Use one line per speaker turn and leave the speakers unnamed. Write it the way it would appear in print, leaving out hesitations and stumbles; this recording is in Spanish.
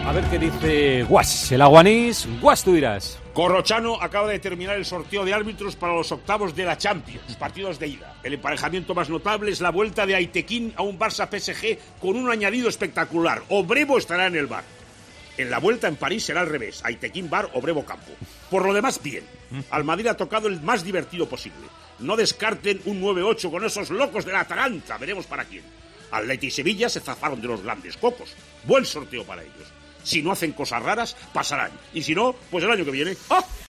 A ver qué dice Guas, el aguanís. Guas, tú dirás.
Corrochano acaba de terminar el sorteo de árbitros para los octavos de la Champions, partidos de ida. El emparejamiento más notable es la vuelta de Aitequín a un Barça-PSG con un añadido espectacular. Obrevo estará en el bar. En la vuelta en París será al revés. Aitequín bar, Obrevo campo. Por lo demás, bien. Al Madrid ha tocado el más divertido posible. No descarten un 9-8 con esos locos de la Atalanta. Veremos para quién. Atleti y Sevilla se zafaron de los grandes cocos. Buen sorteo para ellos. Si no hacen cosas raras, pasarán. Y si no, pues el año que viene. ¡Ah!